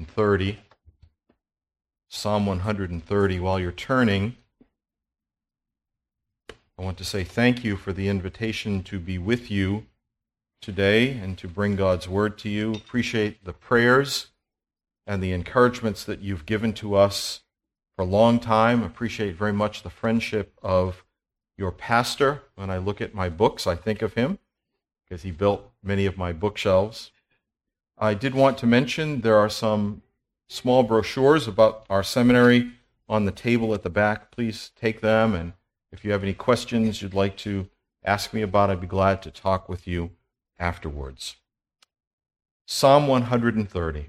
130. Psalm 130. While you're turning, I want to say thank you for the invitation to be with you today and to bring God's word to you. Appreciate the prayers and the encouragements that you've given to us for a long time. Appreciate very much the friendship of your pastor. When I look at my books, I think of him because he built many of my bookshelves. I did want to mention there are some small brochures about our seminary on the table at the back. Please take them, and if you have any questions you'd like to ask me about, I'd be glad to talk with you afterwards. Psalm 130.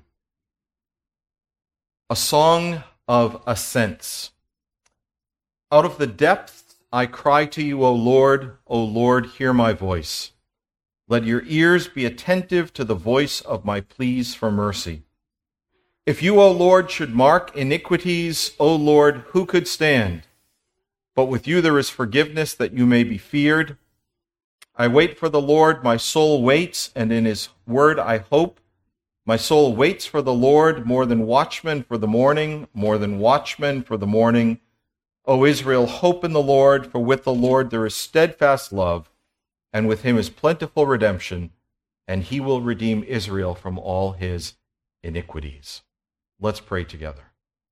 A song of ascents. Out of the depths I cry to you, O Lord, hear my voice. Let your ears be attentive to the voice of my pleas for mercy. If you, O Lord, should mark iniquities, O Lord, who could stand? But with you there is forgiveness that you may be feared. I wait for the Lord, my soul waits, and in his word I hope. My soul waits for the Lord more than watchmen for the morning, more than watchmen for the morning. O Israel, hope in the Lord, for with the Lord there is steadfast love, and with him is plentiful redemption, and he will redeem Israel from all his iniquities. Let's pray together.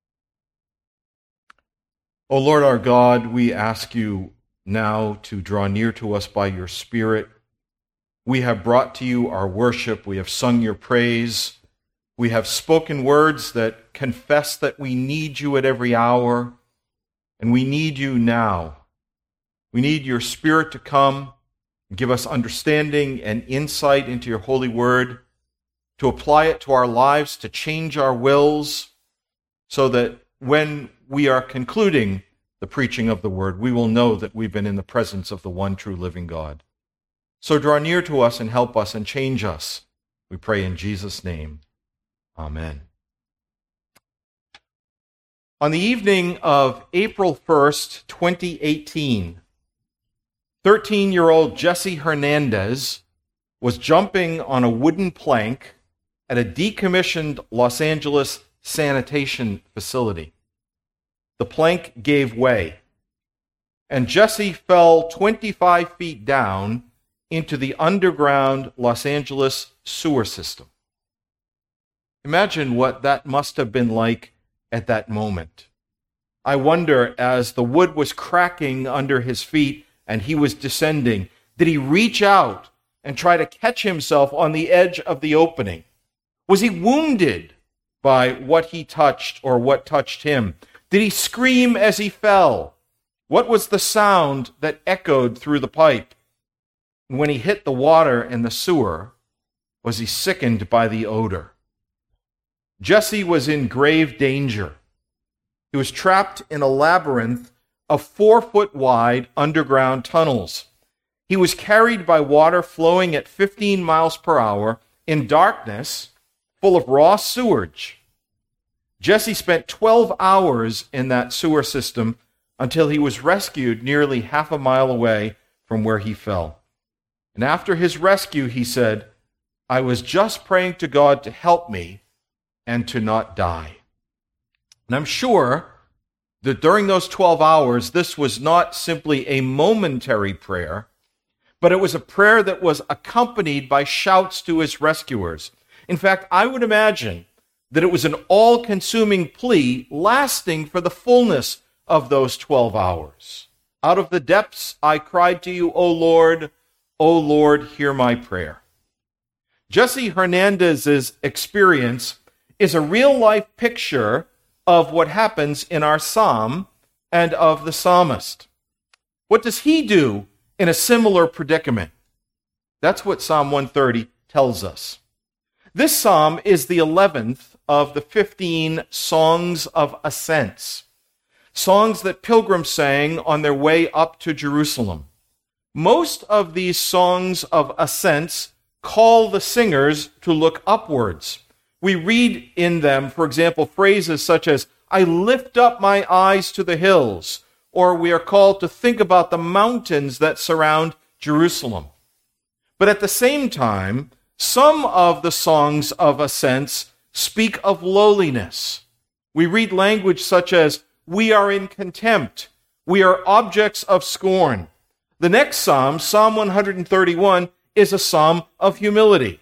O Lord our God, we ask you now to draw near to us by your Spirit. We have brought to you our worship. We have sung your praise. We have spoken words that confess that we need you at every hour, and we need you now. We need your Spirit to come and give us understanding and insight into your holy word, to apply it to our lives, to change our wills, so that when we are concluding the preaching of the word, we will know that we've been in the presence of the one true living God. So draw near to us and help us and change us. We pray in Jesus' name. Amen. On the evening of April 1st, 2018, 13-year-old Jesse Hernandez was jumping on a wooden plank at a decommissioned Los Angeles sanitation facility. The plank gave way, and Jesse fell 25 feet down into the underground Los Angeles sewer system. Imagine what that must have been like at that moment. I wonder, as the wood was cracking under his feet and he was descending, did he reach out and try to catch himself on the edge of the opening? Was he wounded by what he touched or what touched him? Did he scream as he fell? What was the sound that echoed through the pipe? And when he hit the water in the sewer, was he sickened by the odor? Jesse was in grave danger. He was trapped in a labyrinth of 4-foot-wide underground tunnels. He was carried by water flowing at 15 miles per hour in darkness, full of raw sewage. Jesse spent 12 hours in that sewer system until he was rescued nearly half a mile away from where he fell. And after his rescue, he said, "I was just praying to God to help me and to not die." And I'm sure that during those 12 hours, this was not simply a momentary prayer, but it was a prayer that was accompanied by shouts to his rescuers. In fact, I would imagine that it was an all-consuming plea lasting for the fullness of those 12 hours. Out of the depths I cried to you, O Lord, hear my prayer. Jesse Hernandez's experience is a real-life picture of what happens in our psalm and of the psalmist. What does he do in a similar predicament? That's what Psalm 130 tells us. This psalm is the 11th of the 15 songs of ascents, songs that pilgrims sang on their way up to Jerusalem. Most of these songs of ascents call the singers to look upwards. We read in them, for example, phrases such as, "I lift up my eyes to the hills," or we are called to think about the mountains that surround Jerusalem. But at the same time, some of the songs of ascents speak of lowliness. We read language such as, we are in contempt. We are objects of scorn. The next psalm, Psalm 131, is a psalm of humility.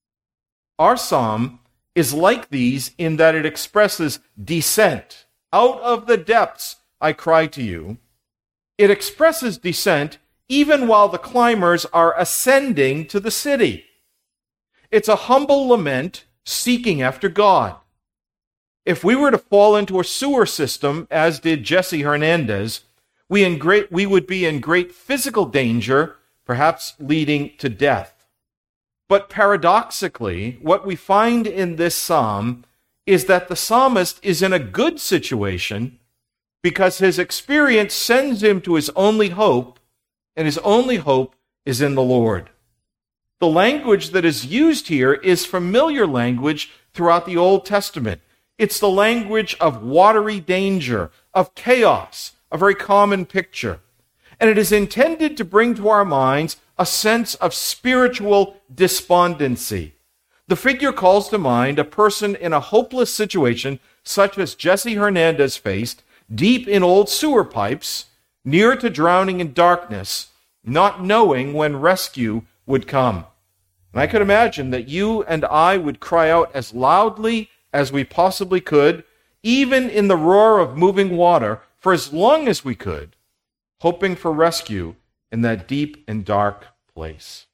Our psalm is like these in that it expresses descent. Out of the depths I cry to you. It expresses descent even while the climbers are ascending to the city. It's a humble lament seeking after God. If we were to fall into a sewer system, as did Jesse Hernandez, we would be in great physical danger, perhaps leading to death. But paradoxically, what we find in this psalm is that the psalmist is in a good situation because his experience sends him to his only hope, and his only hope is in the Lord. The language that is used here is familiar language throughout the Old Testament. It's the language of watery danger, of chaos, a very common picture. And it is intended to bring to our minds a sense of spiritual despondency. The figure calls to mind a person in a hopeless situation, such as Jesse Hernandez faced, deep in old sewer pipes, near to drowning in darkness, not knowing when rescue would come. And I could imagine that you and I would cry out as loudly as we possibly could, even in the roar of moving water, for as long as we could, hoping for rescue in that deep and dark place.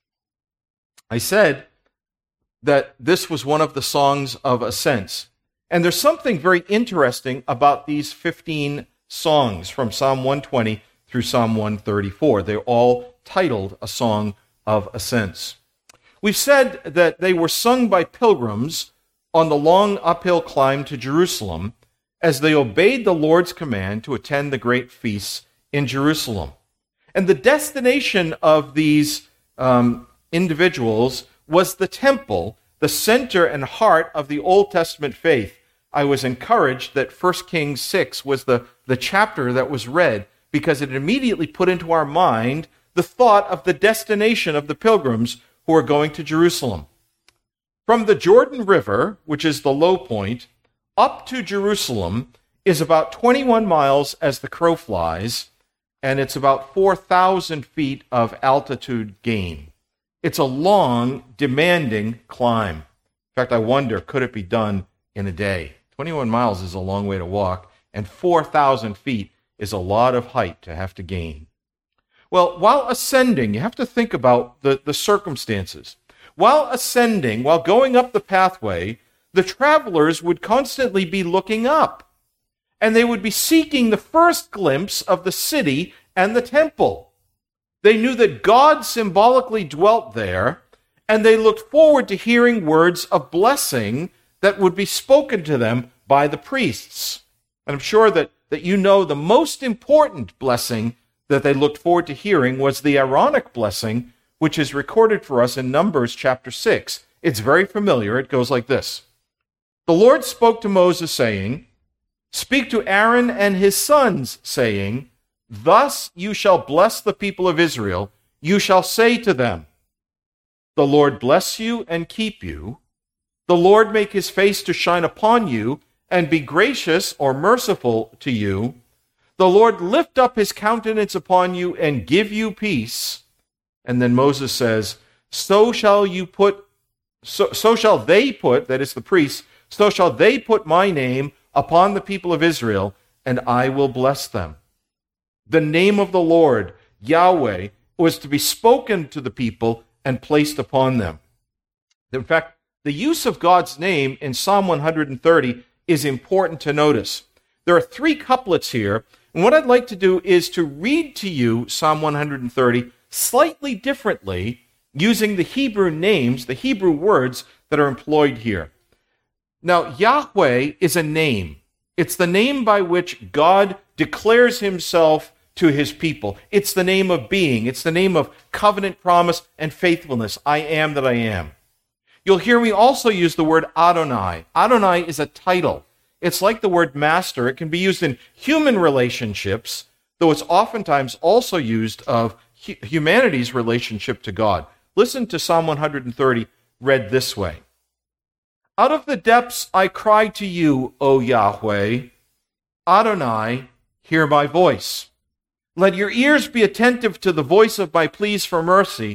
I said that this was one of the songs of ascents. And there's something very interesting about these 15 songs from Psalm 120 through Psalm 134. They're all titled A Song of Ascents. We've said that they were sung by pilgrims on the long uphill climb to Jerusalem as they obeyed the Lord's command to attend the great feasts in Jerusalem. And the destination of these individuals was the temple, the center and heart of the Old Testament faith. I was encouraged that 1 Kings 6 was the chapter that was read because it immediately put into our mind the thought of the destination of the pilgrims who are going to Jerusalem. From the Jordan River, which is the low point, up to Jerusalem is about 21 miles as the crow flies, and it's about 4,000 feet of altitude gain. It's a long, demanding climb. In fact, I wonder, could it be done in a day? 21 miles is a long way to walk, and 4,000 feet is a lot of height to have to gain. Well, while ascending, you have to think about the circumstances. While ascending, while going up the pathway, the travelers would constantly be looking up, and they would be seeking the first glimpse of the city and the temple. They knew that God symbolically dwelt there, and they looked forward to hearing words of blessing that would be spoken to them by the priests. And I'm sure that you know the most important blessing that they looked forward to hearing was the Aaronic blessing, which is recorded for us in Numbers chapter 6. It's very familiar. It goes like this. The Lord spoke to Moses, saying, "Speak to Aaron and his sons, saying, Thus you shall bless the people of Israel. You shall say to them, The Lord bless you and keep you. The Lord make his face to shine upon you and be gracious or merciful to you. The Lord lift up his countenance upon you and give you peace." And then Moses says, so shall they put, that is the priests, so shall they put my name upon the people of Israel, and I will bless them. The name of the Lord, Yahweh, was to be spoken to the people and placed upon them. In fact, the use of God's name in Psalm 130 is important to notice. There are 3 couplets here, and what I'd like to do is to read to you Psalm 130 slightly differently using the Hebrew names, the Hebrew words that are employed here. Now, Yahweh is a name. It's the name by which God declares himself to his people. It's the name of being. It's the name of covenant promise and faithfulness. I am that I am. You'll hear me also use the word Adonai. Adonai is a title. It's like the word master. It can be used in human relationships, though it's oftentimes also used of humanity's relationship to God. Listen to Psalm 130 read this way. Out of the depths I cry to you, O Yahweh. Adonai, hear my voice. Let your ears be attentive to the voice of my pleas for mercy.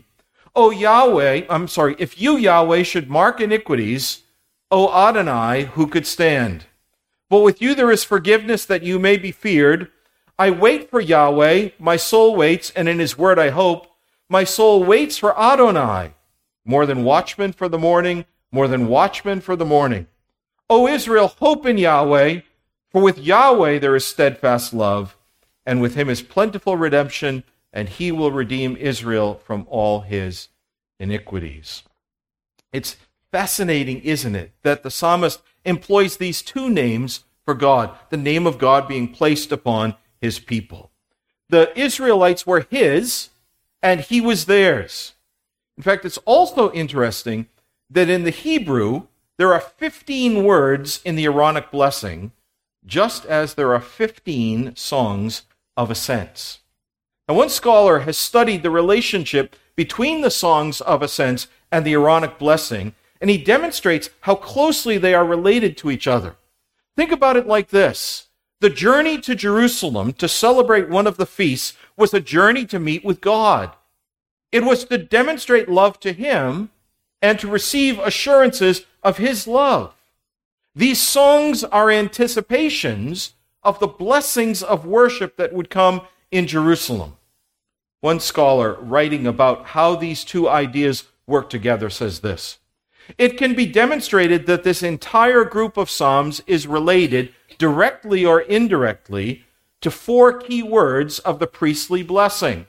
If you, Yahweh, should mark iniquities, O Adonai, who could stand? But with you there is forgiveness that you may be feared. I wait for Yahweh, my soul waits, and in his word I hope. My soul waits for Adonai, more than watchmen for the morning, more than watchmen for the morning. O Israel, hope in Yahweh, for with Yahweh there is steadfast love, and with him is plentiful redemption, and he will redeem Israel from all his iniquities. It's fascinating, isn't it, that the psalmist employs these two names for God, the name of God being placed upon his people. The Israelites were his, and he was theirs. In fact, it's also interesting that in the Hebrew, there are 15 words in the Aaronic blessing, just as there are 15 songs of ascents. Now, one scholar has studied the relationship between the songs of ascents and the Aaronic blessing, and he demonstrates how closely they are related to each other. Think about it like this. The journey to Jerusalem to celebrate one of the feasts was a journey to meet with God. It was to demonstrate love to him and to receive assurances of his love. These songs are anticipations of the blessings of worship that would come in Jerusalem. One scholar, writing about how these two ideas work together, says this: it can be demonstrated that this entire group of psalms is related, directly or indirectly, to four key words of the priestly blessing: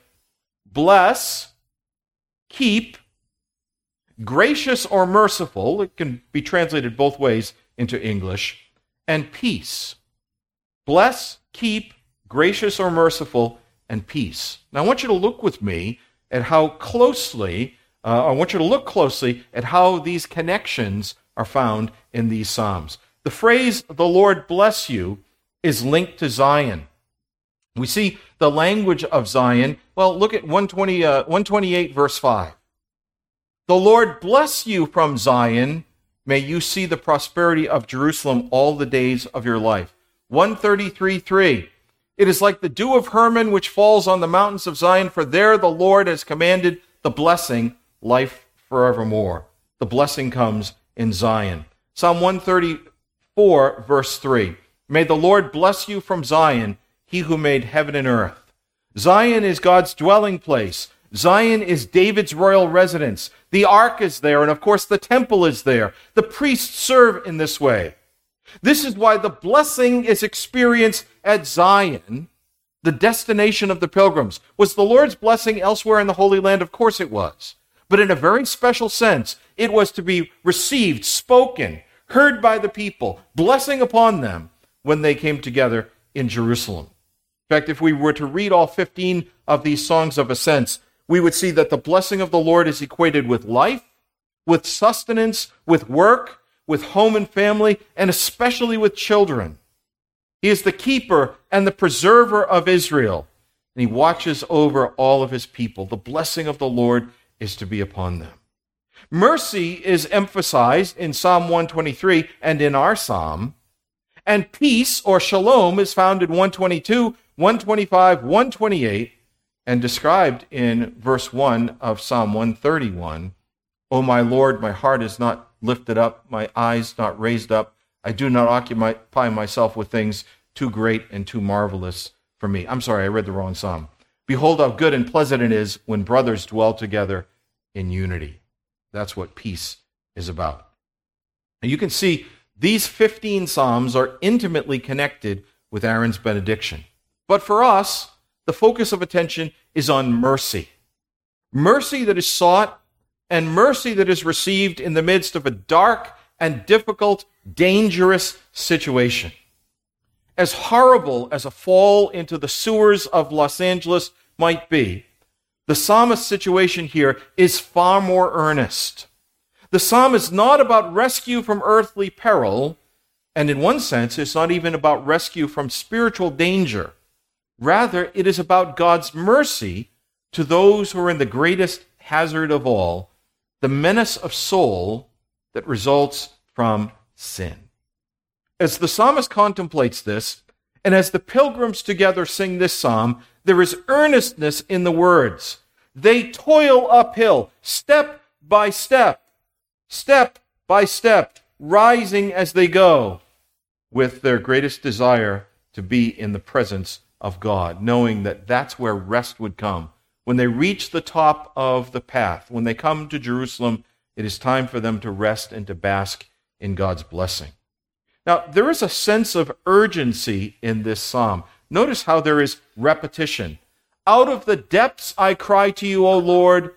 bless, keep, gracious or merciful, it can be translated both ways into English, and peace. Bless, keep, gracious or merciful, and peace. Now I want you to look with me at how closely, at how these connections are found in these psalms. The phrase, the Lord bless you, is linked to Zion. We see the language of Zion. Well, look at 128 verse 5. The Lord bless you from Zion. May you see the prosperity of Jerusalem all the days of your life. 133:3. It is like the dew of Hermon which falls on the mountains of Zion, for there the Lord has commanded the blessing, life forevermore. The blessing comes in Zion. Psalm 134 verse 3. May the Lord bless you from Zion, he who made heaven and earth. Zion is God's dwelling place. Zion is David's royal residence. The ark is there, and of course the temple is there. The priests serve in this way. This is why the blessing is experienced at Zion, the destination of the pilgrims. Was the Lord's blessing elsewhere in the Holy Land? Of course it was. But in a very special sense, it was to be received, spoken, heard by the people, blessing upon them when they came together in Jerusalem. In fact, if we were to read all 15 of these songs of ascents, we would see that the blessing of the Lord is equated with life, with sustenance, with work, with home and family, and especially with children. He is the keeper and the preserver of Israel, and he watches over all of his people. The blessing of the Lord is to be upon them. Mercy is emphasized in Psalm 123 and in our psalm, and peace or shalom is found in 122, 125, 128, and described in verse 1 of Psalm 131. O my Lord, my heart is not lifted up, my eyes not raised up. I do not occupy myself with things too great and too marvelous for me. I'm sorry, I read the wrong psalm. Behold how good and pleasant it is when brothers dwell together in unity. That's what peace is about. And you can see these 15 psalms are intimately connected with Aaron's benediction. But for us, the focus of attention is on mercy. Mercy that is sought and mercy that is received in the midst of a dark and difficult, dangerous situation. As horrible as a fall into the sewers of Los Angeles might be, the psalmist's situation here is far more earnest. The psalm is not about rescue from earthly peril, and in one sense, it's not even about rescue from spiritual danger. Rather, it is about God's mercy to those who are in the greatest hazard of all, the menace of soul that results from sin. As the psalmist contemplates this, and as the pilgrims together sing this psalm, there is earnestness in the words. They toil uphill, step by step, rising as they go, with their greatest desire to be in the presence of God, knowing that that's where rest would come. When they reach the top of the path, when they come to Jerusalem, it is time for them to rest and to bask in God's blessing. Now, there is a sense of urgency in this psalm. Notice how there is repetition. Out of the depths I cry to you, O Lord,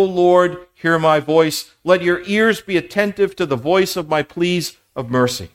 hear my voice. Let your ears be attentive to the voice of my pleas of mercy.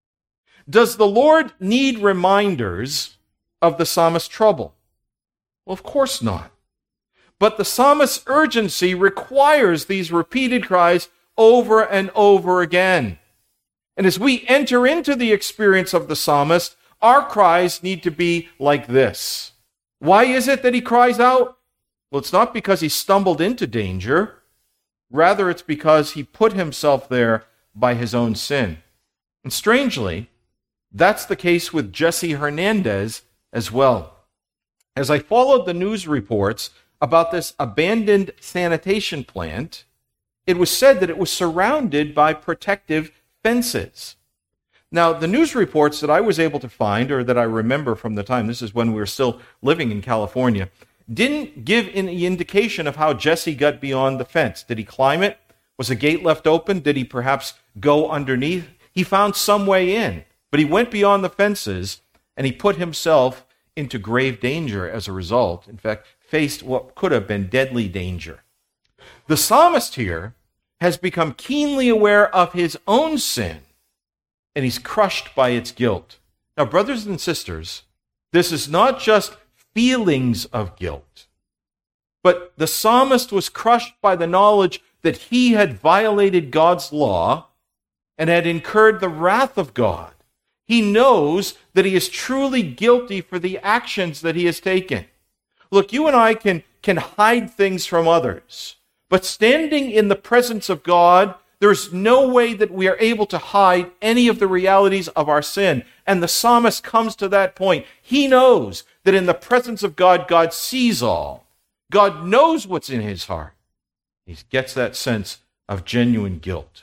Does the Lord need reminders of the psalmist's trouble? Well, of course not. But the psalmist's urgency requires these repeated cries over and over again. And as we enter into the experience of the psalmist, our cries need to be like this. Why is it that he cries out? Well, it's not because he stumbled into danger. Rather, it's because he put himself there by his own sin. And strangely, that's the case with Jesse Hernandez as well. As I followed the news reports about this abandoned sanitation plant, it was said that it was surrounded by protective fences. Now, the news reports that I was able to find, or that I remember from the time, this is when we were still living in California, didn't give any indication of how Jesse got beyond the fence. Did he climb it? Was a gate left open? Did he perhaps go underneath? He found some way in, but he went beyond the fences, and he put himself into grave danger as a result. In fact, faced what could have been deadly danger. The psalmist here has become keenly aware of his own sin, and he's crushed by its guilt. Now, brothers and sisters, this is not just feelings of guilt, but the psalmist was crushed by the knowledge that he had violated God's law and had incurred the wrath of God. He knows that he is truly guilty for the actions that he has taken. Look, you and I can hide things from others, but standing in the presence of God, there's no way that we are able to hide any of the realities of our sin. And the psalmist comes to that point. He knows that in the presence of God, God sees all. God knows what's in his heart. He gets that sense of genuine guilt.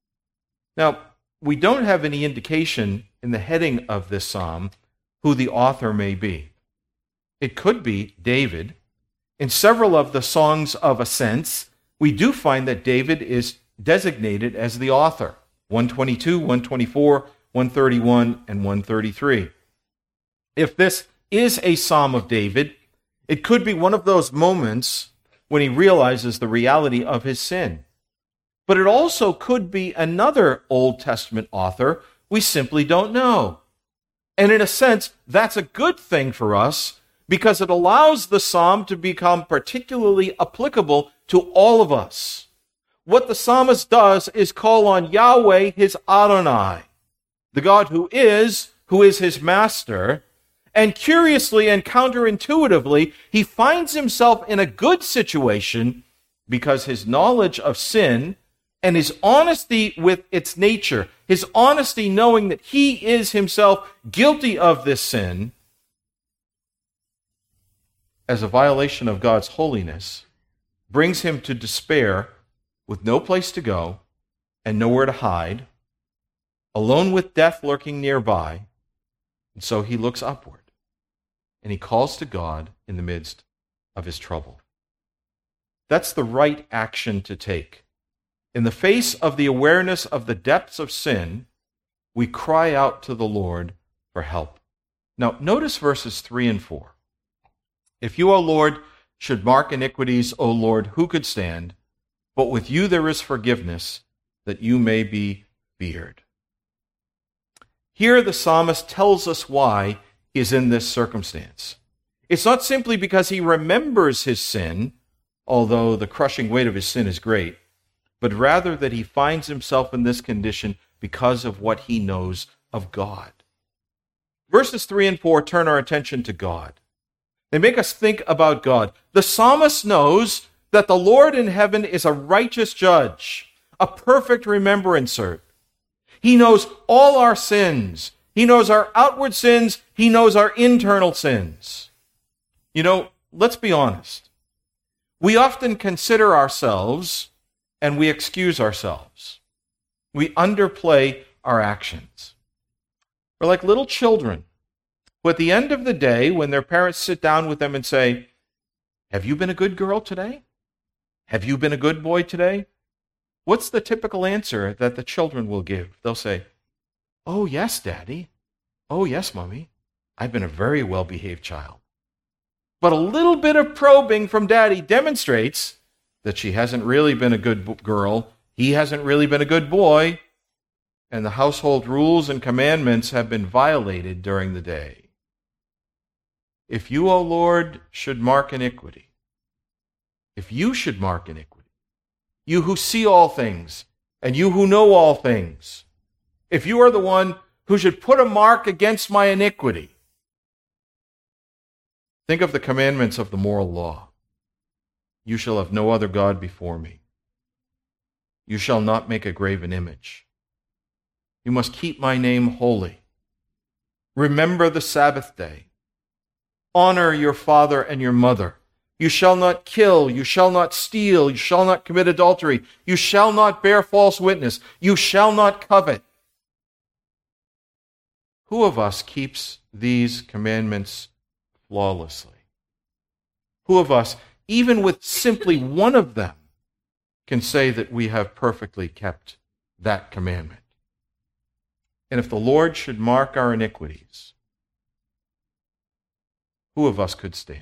Now, we don't have any indication in the heading of this psalm who the author may be. It could be David. In several of the songs of ascents, we do find that David is designated as the author. 122, 124, 131, and 133. If this is a psalm of David, it could be one of those moments when he realizes the reality of his sin. But it also could be another Old Testament author we simply don't know. And in a sense, that's a good thing for us because it allows the psalm to become particularly applicable to all of us. What the psalmist does is call on Yahweh, his Adonai, the God who is his master, and curiously and counterintuitively, he finds himself in a good situation because his knowledge of sin and his honesty with its nature, his honesty knowing that he is himself guilty of this sin as a violation of God's holiness, brings him to despair with no place to go and nowhere to hide, alone with death lurking nearby. And so he looks upward and he calls to God in the midst of his trouble. That's the right action to take. In the face of the awareness of the depths of sin, we cry out to the Lord for help. Now, notice verses 3 and 4. If you, O Lord, should mark iniquities, O Lord, who could stand? But with you there is forgiveness, that you may be feared. Here the psalmist tells us why he is in this circumstance. It's not simply because he remembers his sin, although the crushing weight of his sin is great, but rather that he finds himself in this condition because of what he knows of God. Verses 3 and 4 turn our attention to God. They make us think about God. The psalmist knows that the Lord in heaven is a righteous judge, a perfect remembrancer. He knows all our sins. He knows our outward sins. He knows our internal sins. You know, let's be honest. We often consider ourselves and we excuse ourselves. We underplay our actions. We're like little children who at the end of the day, when their parents sit down with them and say, "Have you been a good girl today? Have you been a good boy today?" What's the typical answer that the children will give? They'll say, "Oh, yes, Daddy. Oh, yes, Mommy. I've been a very well-behaved child." But a little bit of probing from Daddy demonstrates that she hasn't really been a good girl, he hasn't really been a good boy, and the household rules and commandments have been violated during the day. If you, O Lord, should mark iniquity, if you should mark iniquity, you who see all things, and you who know all things, if you are the one who should put a mark against my iniquity, think of the commandments of the moral law. You shall have no other God before me. You shall not make a graven image. You must keep my name holy. Remember the Sabbath day. Honor your father and your mother. You shall not kill. You shall not steal. You shall not commit adultery. You shall not bear false witness. You shall not covet. Who of us keeps these commandments flawlessly? Who of us, even with simply one of them, can say that we have perfectly kept that commandment? And if the Lord should mark our iniquities, who of us could stand?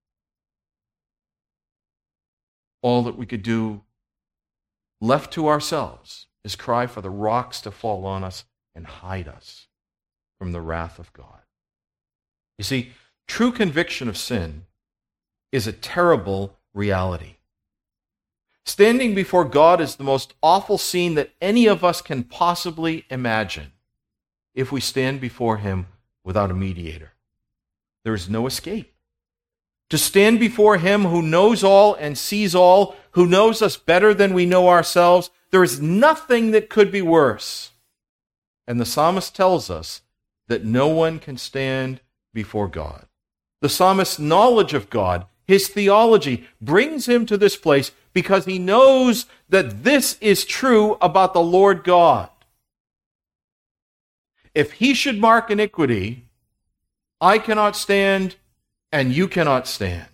All that we could do, left to ourselves, is cry for the rocks to fall on us and hide us from the wrath of God. You see, true conviction of sin is a terrible reality. Standing before God is the most awful scene that any of us can possibly imagine if we stand before Him without a mediator. There is no escape. To stand before Him who knows all and sees all, who knows us better than we know ourselves, there is nothing that could be worse. And the psalmist tells us that no one can stand before God. The psalmist's knowledge of God, his theology, brings him to this place because he knows that this is true about the Lord God. If He should mark iniquity, I cannot stand, and you cannot stand.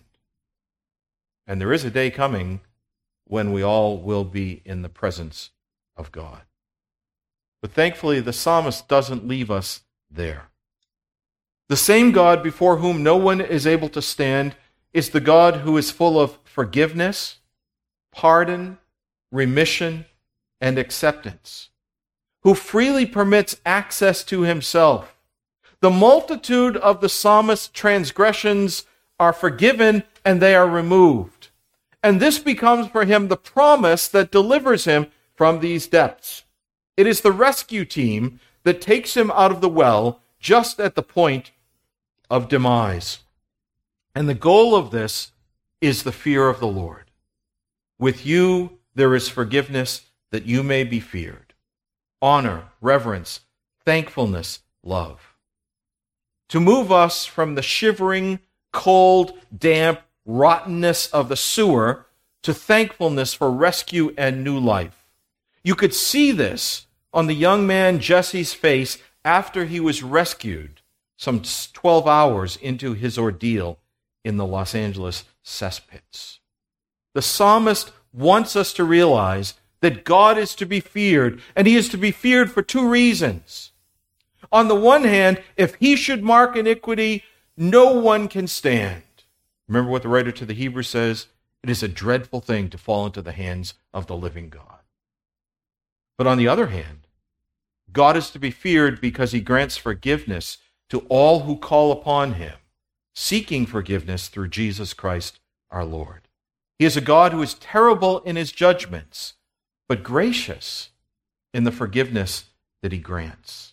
And there is a day coming when we all will be in the presence of God. But thankfully, the psalmist doesn't leave us there. The same God before whom no one is able to stand is the God who is full of forgiveness, pardon, remission, and acceptance, who freely permits access to Himself. The multitude of the psalmist's transgressions are forgiven and they are removed. And this becomes for him the promise that delivers him from these depths. It is the rescue team that takes him out of the well just at the point of demise. And the goal of this is the fear of the Lord. With you there is forgiveness that you may be feared. Honor, reverence, thankfulness, love. To move us from the shivering, cold, damp rottenness of the sewer to thankfulness for rescue and new life. You could see this on the young man Jesse's face after he was rescued some 12 hours into his ordeal in the Los Angeles cesspits. The psalmist wants us to realize that God is to be feared, and He is to be feared for two reasons. On the one hand, if He should mark iniquity, no one can stand. Remember what the writer to the Hebrews says? It is a dreadful thing to fall into the hands of the living God. But on the other hand, God is to be feared because He grants forgiveness to all who call upon Him, seeking forgiveness through Jesus Christ our Lord. He is a God who is terrible in His judgments, but gracious in the forgiveness that He grants.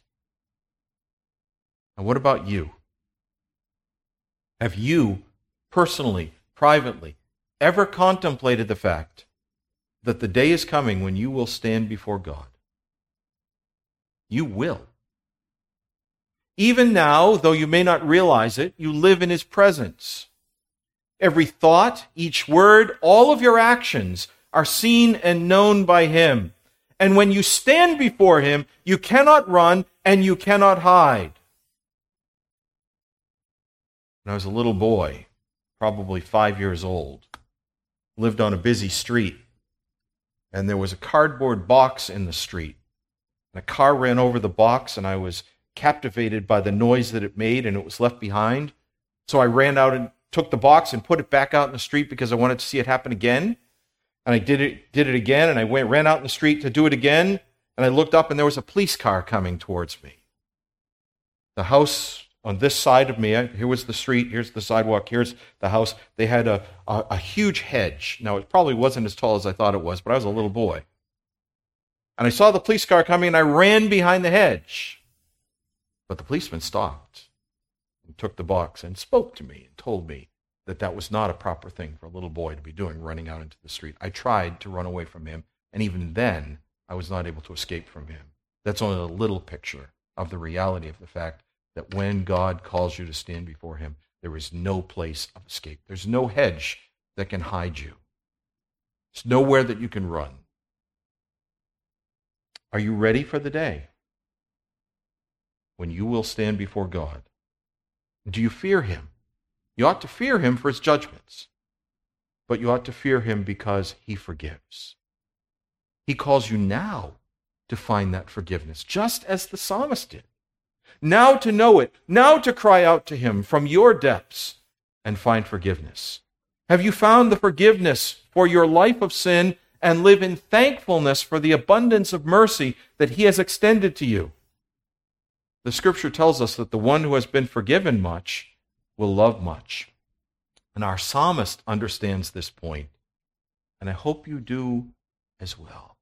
And what about you? Have you, personally, privately, ever contemplated the fact that the day is coming when you will stand before God? You will. Even now, though you may not realize it, you live in his presence. Every thought, each word, all of your actions are seen and known by him. And when you stand before him, you cannot run and you cannot hide. When I was a little boy, probably 5 years old, lived on a busy street, and there was a cardboard box in the street. And a car ran over the box, and I was captivated by the noise that it made, and it was left behind. So I ran out and took the box and put it back out in the street because I wanted to see it happen again. And I did it again, and I ran out in the street to do it again, and I looked up, and there was a police car coming towards me. The house on this side of me, here was the street, here's the sidewalk, here's the house. They had a huge hedge. Now, it probably wasn't as tall as I thought it was, but I was a little boy. And I saw the police car coming, and I ran behind the hedge. But the policeman stopped and took the box and spoke to me and told me that that was not a proper thing for a little boy to be doing, running out into the street. I tried to run away from him, and even then, I was not able to escape from him. That's only a little picture of the reality of the fact that when God calls you to stand before him, there is no place of escape. There's no hedge that can hide you. There's nowhere that you can run. Are you ready for the day when you will stand before God? Do you fear him? You ought to fear him for his judgments, but you ought to fear him because he forgives. He calls you now to find that forgiveness, just as the psalmist did. Now to know it, now to cry out to him from your depths and find forgiveness. Have you found the forgiveness for your life of sin and live in thankfulness for the abundance of mercy that he has extended to you? The scripture tells us that the one who has been forgiven much will love much. And our psalmist understands this point, and I hope you do as well.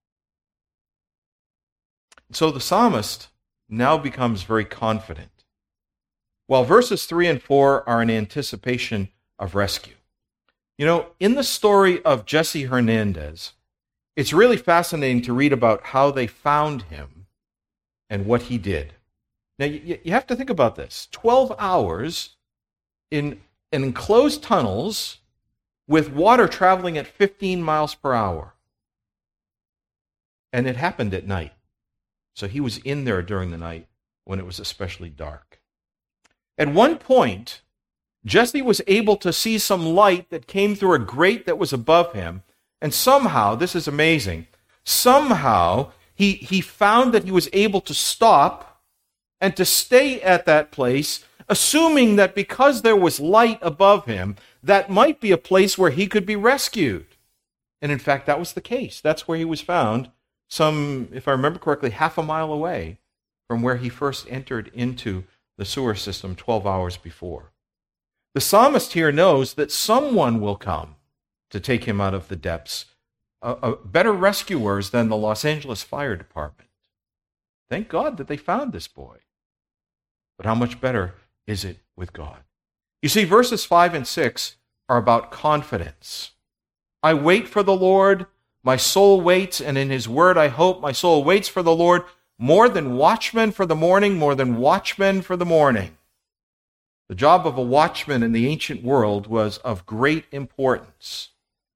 So the psalmist now becomes very confident, while verses 3 and 4 are in anticipation of rescue. You know, in the story of Jesse Hernandez, it's really fascinating to read about how they found him and what he did. Now, you have to think about this. 12 hours in enclosed tunnels with water traveling at 15 miles per hour. And it happened at night. So he was in there during the night when it was especially dark. At one point, Jesse was able to see some light that came through a grate that was above him. And somehow, this is amazing, somehow he found that he was able to stop and to stay at that place, assuming that because there was light above him, that might be a place where he could be rescued. And in fact, that was the case. That's where he was found, some, if I remember correctly, half a mile away from where he first entered into the sewer system 12 hours before. The psalmist here knows that someone will come to take him out of the depths, better rescuers than the Los Angeles Fire Department. Thank God that they found this boy. But how much better is it with God? You see, verses 5 and 6 are about confidence. I wait for the Lord, my soul waits, and in his word I hope. My soul waits for the Lord more than watchmen for the morning, more than watchmen for the morning. The job of a watchman in the ancient world was of great importance.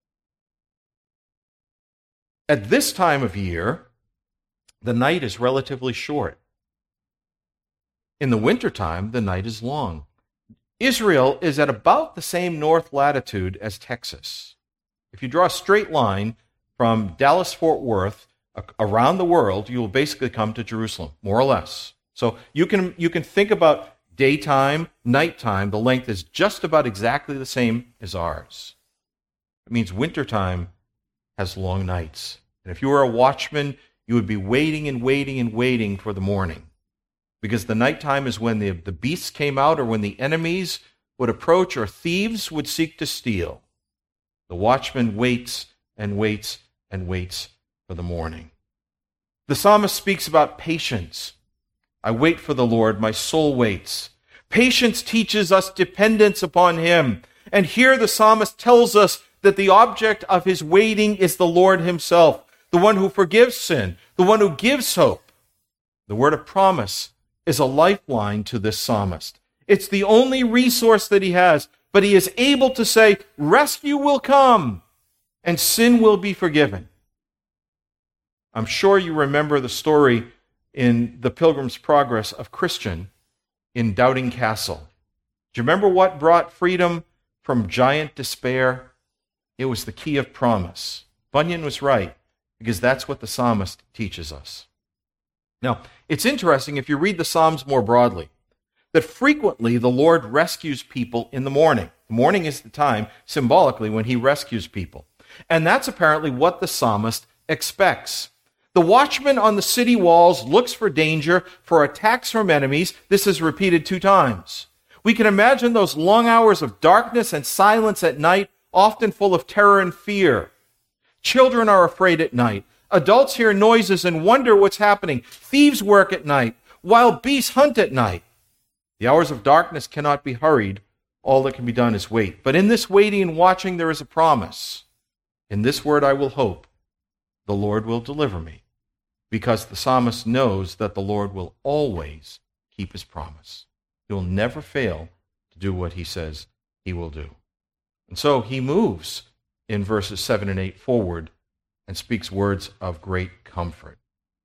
At this time of year, the night is relatively short. In the wintertime, the night is long. Israel is at about the same north latitude as Texas. If you draw a straight line from Dallas-Fort Worth around the world, you will basically come to Jerusalem, more or less. So you can think about daytime, nighttime. The length is just about exactly the same as ours. It means wintertime has long nights. And if you were a watchman, you would be waiting and waiting and waiting for the morning. Because the nighttime is when the beasts came out, or when the enemies would approach, or thieves would seek to steal. The watchman waits and waits and waits for the morning. The psalmist speaks about patience. I wait for the Lord, my soul waits. Patience teaches us dependence upon him. And here the psalmist tells us that the object of his waiting is the Lord himself, the one who forgives sin, the one who gives hope, The word of promise is a lifeline to this psalmist. It's the only resource that he has, but he is able to say, rescue will come and sin will be forgiven. I'm sure you remember the story in The Pilgrim's Progress of Christian in Doubting Castle. Do you remember what brought freedom from giant despair? It was the key of promise. Bunyan was right, because that's what the psalmist teaches us. Now, it's interesting if you read the Psalms more broadly, that frequently the Lord rescues people in the morning. The morning is the time, symbolically, when he rescues people. And that's apparently what the psalmist expects. The watchman on the city walls looks for danger, for attacks from enemies. This is repeated 2 times. We can imagine those long hours of darkness and silence at night, often full of terror and fear. Children are afraid at night. Adults hear noises and wonder what's happening. Thieves work at night. Wild beasts hunt at night. The hours of darkness cannot be hurried. All that can be done is wait. But in this waiting and watching, there is a promise. In this word I will hope. The Lord will deliver me. Because the psalmist knows that the Lord will always keep his promise. He will never fail to do what he says he will do. And so he moves in verses 7 and 8 forward and speaks words of great comfort.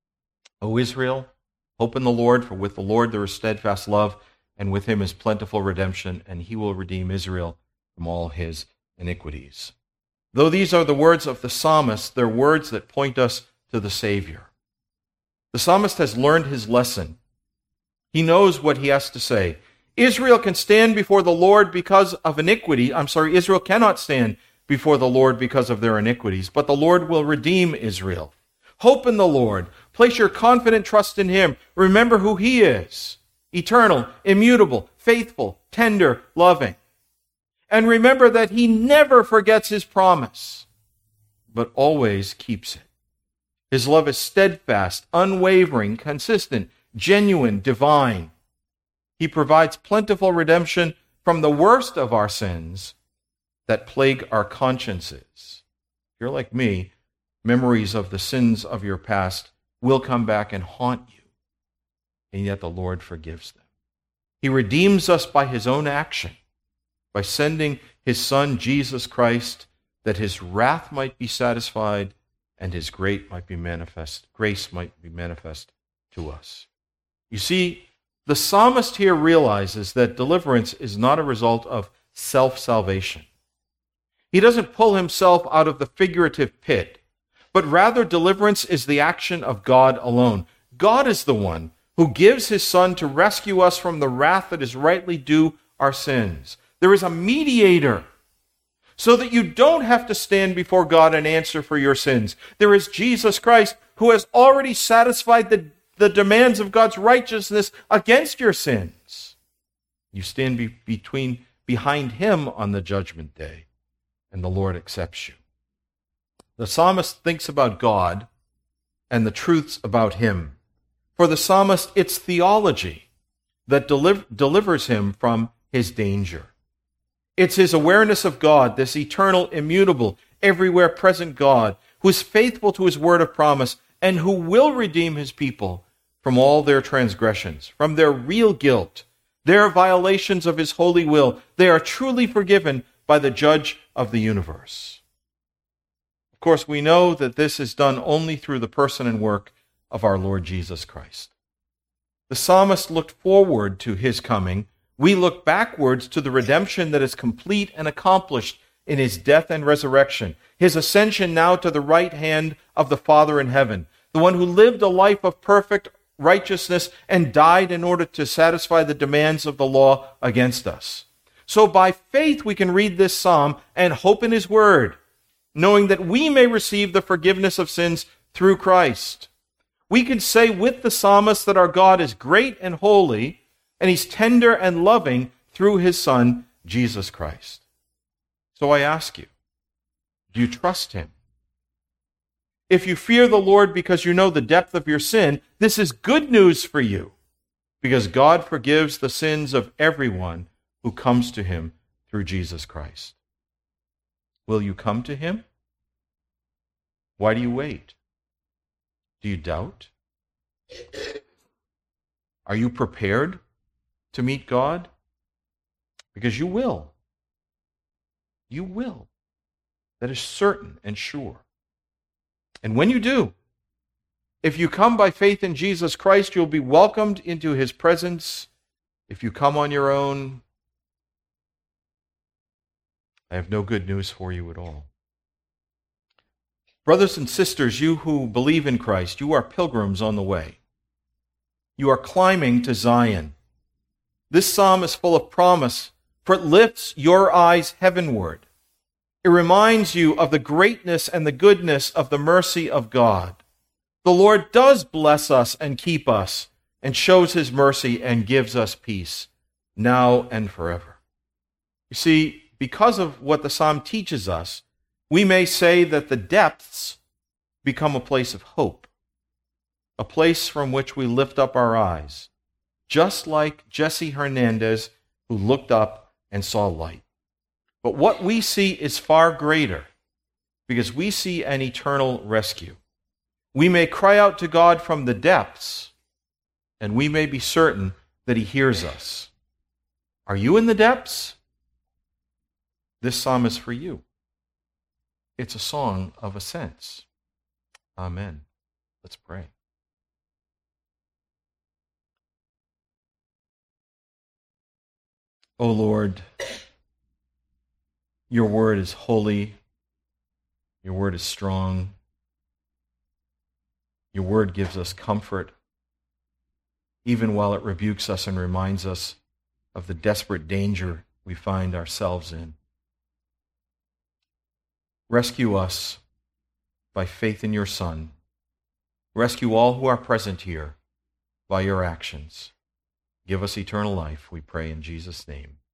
O Israel, hope in the Lord, for with the Lord there is steadfast love, and with him is plentiful redemption, and he will redeem Israel from all his iniquities. Though these are the words of the psalmist, they're words that point us to the Savior. The psalmist has learned his lesson. He knows what he has to say. Israel can stand before the Lord because of iniquity. Israel cannot stand before the Lord because of their iniquities, but the Lord will redeem Israel. Hope in the Lord. Place your confident trust in him. Remember who he is. Eternal, immutable, faithful, tender, loving. And remember that he never forgets his promise, but always keeps it. His love is steadfast, unwavering, consistent, genuine, divine. He provides plentiful redemption from the worst of our sins that plague our consciences. If you're like me, memories of the sins of your past will come back and haunt you, and yet the Lord forgives them. He redeems us by his own action, by sending his Son, Jesus Christ, that his wrath might be satisfied and his grace might be manifest to us. You see, the psalmist here realizes that deliverance is not a result of self-salvation. He doesn't pull himself out of the figurative pit, but rather deliverance is the action of God alone. God is the one who gives his Son to rescue us from the wrath that is rightly due our sins. There is a mediator, so that you don't have to stand before God and answer for your sins. There is Jesus Christ, who has already satisfied the demands of God's righteousness against your sins. You stand behind him on the judgment day, and the Lord accepts you. The psalmist thinks about God and the truths about him. For the psalmist, it's theology that delivers him from his danger. It's his awareness of God, this eternal, immutable, everywhere present God, who is faithful to his word of promise and who will redeem his people from all their transgressions, from their real guilt, their violations of his holy will. They are truly forgiven by the judge of the universe. Of course, we know that this is done only through the person and work of our Lord Jesus Christ. The psalmist looked forward to his coming. We look backwards to the redemption that is complete and accomplished in his death and resurrection, his ascension now to the right hand of the Father in heaven, the one who lived a life of perfect righteousness and died in order to satisfy the demands of the law against us. So by faith we can read this psalm and hope in his word, knowing that we may receive the forgiveness of sins through Christ. We can say with the psalmist that our God is great and holy, and he's tender and loving through his Son, Jesus Christ. So I ask you, do you trust him? If you fear the Lord because you know the depth of your sin, this is good news for you, because God forgives the sins of everyone who comes to him through Jesus Christ. Will you come to him? Why do you wait? Do you doubt? Are you prepared to meet God? Because you will. You will. That is certain and sure. And when you do, if you come by faith in Jesus Christ, you'll be welcomed into his presence. If you come on your own, I have no good news for you at all. Brothers and sisters, you who believe in Christ, you are pilgrims on the way. You are climbing to Zion. This psalm is full of promise, for it lifts your eyes heavenward. It reminds you of the greatness and the goodness of the mercy of God. The Lord does bless us and keep us, and shows his mercy and gives us peace, now and forever. You see, because of what the psalm teaches us, we may say that the depths become a place of hope, a place from which we lift up our eyes, just like Jesse Hernandez, who looked up and saw light. But what we see is far greater, because we see an eternal rescue. We may cry out to God from the depths, and we may be certain that he hears us. Are you in the depths? This psalm is for you. It's a song of ascents. Amen. Let's pray. O Lord, your word is holy. Your word is strong. Your word gives us comfort, even while it rebukes us and reminds us of the desperate danger we find ourselves in. Rescue us by faith in your Son. Rescue all who are present here by your actions. Give us eternal life, we pray in Jesus' name.